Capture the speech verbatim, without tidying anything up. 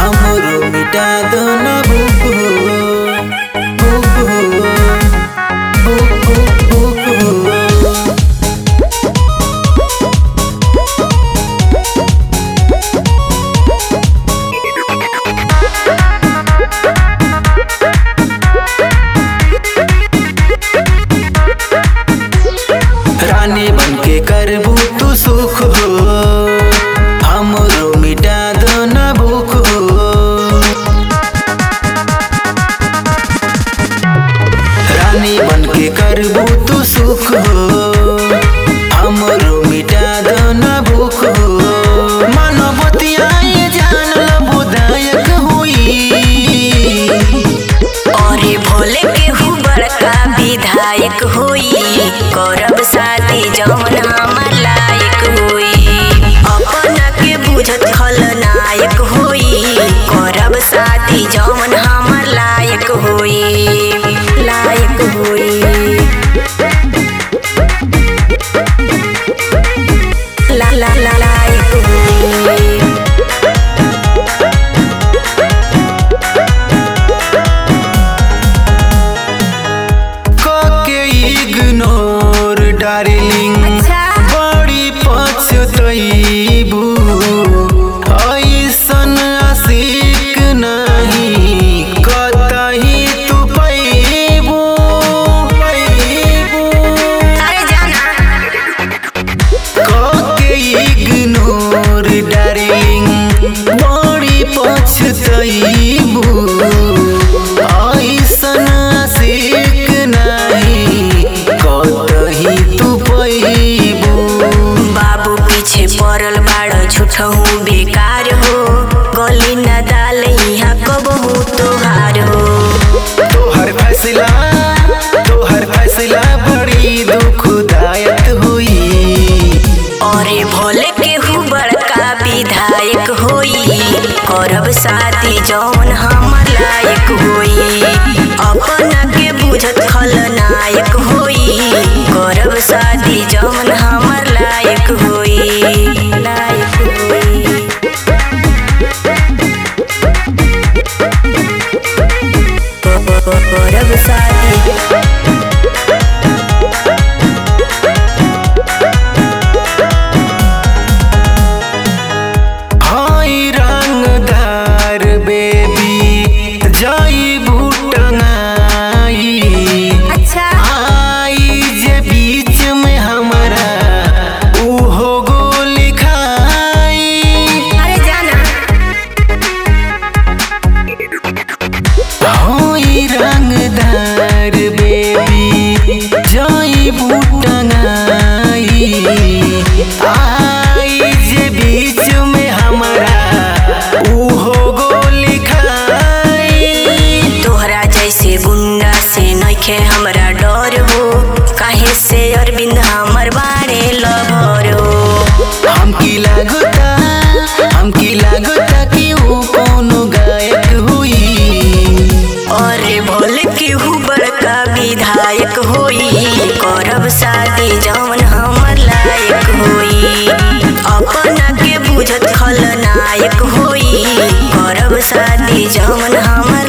हमरो मिटा दो ना भूख हो, भूख हो, भूख भूख हो। रानी बनके करबू तू सुख हो, हमरो मिटा दो ना भूख हो। रानी बनके करबू तू सुख हो, हमरो मिटा दो ना भूख हो। मानवतिया ये जान बुदायक हुई, और भोले केहू बड़का विधायक होई, करब शादी जौन हमार लायक होई। अपना के बुझत खलनायक होई, करब शादी जौन हमार लायक होई, लायक होई, ला ला ला लायक होई। इग्नोर डार्लिंग बड़ी पछतैबू, ऐसन आशिक नहीं कतही तू पैबू, पैबू। कके इग्नोर डार्लिंग बड़ी पछतैबू, ऐसन आशिक नहीं कतही तू पैबू। बाबू पीछे पड़ल बाड़ झूठहू बेकार हो, गली न डाल यहाँ कबहू तोहार हो। तोहर फैसला तोहर फैसला बड़ी दुखदायक हुई, और भोले केहू बड़का विधायक होई, करब शादी जौन हमर लायक होई। अपना के बुझत खलनायक होई, करब शादी जौन हमर लायक होई, लायक होई। करब शादी हाय रंगदार बेबी जाई बूटंगाई, अच्छा आई जे बीच में हमारा उहो गोली खाई। अरे जाना हाय रंगदार बेबी जाई बूटंगाई, आई जे बीच में हमारा उहो गोली खाई। तोहरा जैसे गुंडा से नइखे हमरा डर हो, काहे से अरविंद हमर बारे लभर हो। हमकी लागता हमकी लागता कि वो कोनो गायक हुई, और भोले केहू बड़का विधायक होई, करब शादी जौन हमर लायक होई। अपना के बुझत खलनायक होई, करब शादी जौन हमर